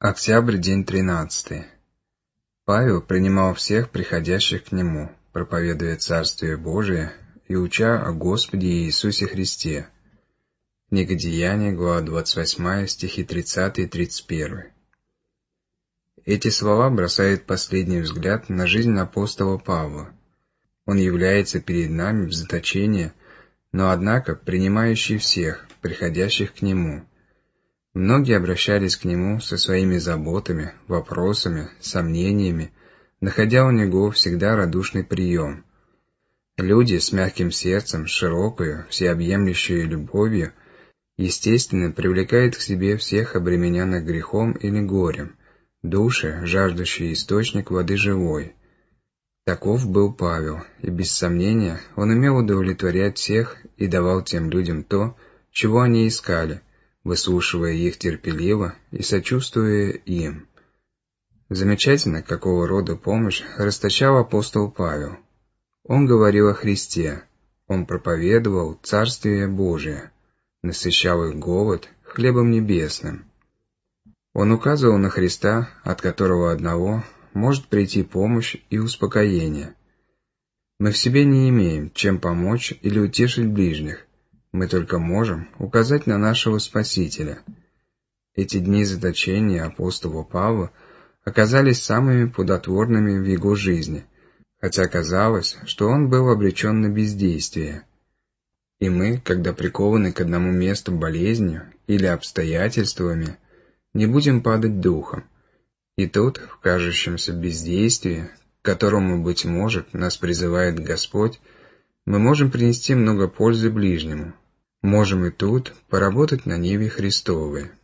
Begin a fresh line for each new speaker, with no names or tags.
Октябрь, день 13. Павел принимал всех приходящих к нему, проповедуя Царствие Божие и уча о Господе Иисусе Христе. Книга Деяний, глава 28, стихи 30 и 31. Эти слова бросают последний взгляд на жизнь апостола Павла. Он является перед нами в заточении, но однако принимающий всех, приходящих к нему. Многие обращались к нему со своими заботами, вопросами, сомнениями, находя у него всегда радушный прием. Люди с мягким сердцем, широкою, всеобъемлющей любовью, естественно, привлекают к себе всех обремененных грехом или горем, души, жаждущие источник воды живой. Таков был Павел, и без сомнения он умел удовлетворять всех и давал тем людям то, чего они искали, выслушивая их терпеливо и сочувствуя им. Замечательно, какого рода помощь расточал апостол Павел. Он говорил о Христе, он проповедовал Царствие Божие, насыщал их голод хлебом небесным. Он указывал на Христа, от которого одного может прийти помощь и успокоение. Мы в себе не имеем, чем помочь или утешить ближних. Мы только можем указать на нашего Спасителя. Эти дни заточения апостола Павла оказались самыми плодотворными в его жизни, хотя казалось, что он был обречен на бездействие. И мы, когда прикованы к одному месту болезнью или обстоятельствами, не будем падать духом. И тут, в кажущемся бездействии, к которому, быть может, нас призывает Господь, мы можем принести много пользы ближнему. Можем и тут поработать на ниве Христовой.